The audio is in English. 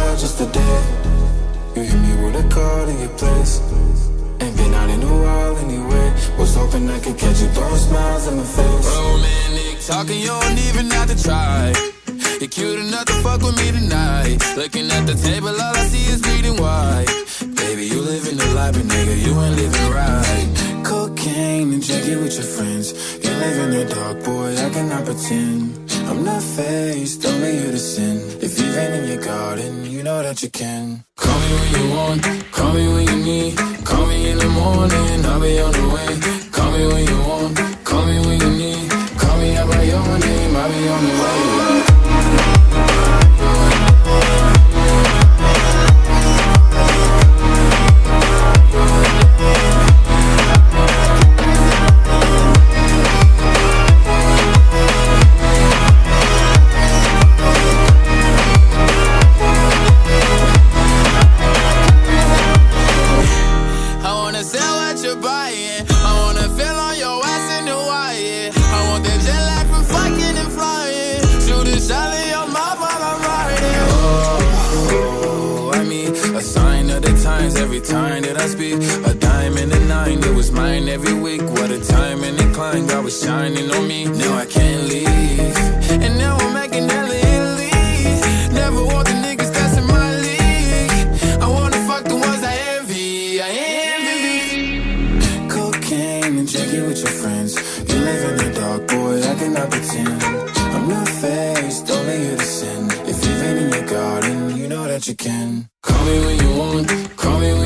outside just today. You hit me with a call to your place. Ain't been out in a while anyway. Was hoping I could catch you throwing smiles in my face. Romantic talking, you don't even have to try. You're cute enough to fuck with me tonight. Looking at the table, all I see is bleeding white. Baby, you living the life, but nigga, you ain't living right. Cocaine and drinking with your friends. You live in the dark, boy, I cannot pretend. I'm not faced, only you to sin. If you've been in your garden, you know that you can. Call me when you want, call me when you need. Call me in the morning, I'll be on the way. Call me when you want, call me when you need. Call me out by your name, I'll be on the way. Every time that I speak, a dime and a nine, it was mine every week. What a time and incline, God was shining on me. Now I can't leave, and now I'm making hella Italy. Never want the niggas that's in my league. I wanna fuck the ones I envy, I envy. Cocaine and drinking with your friends. You live in the dark, boy, I cannot pretend. I'm not faced, only you to sin. If you've been in your garden, you know that you can. Call me when you want, call me when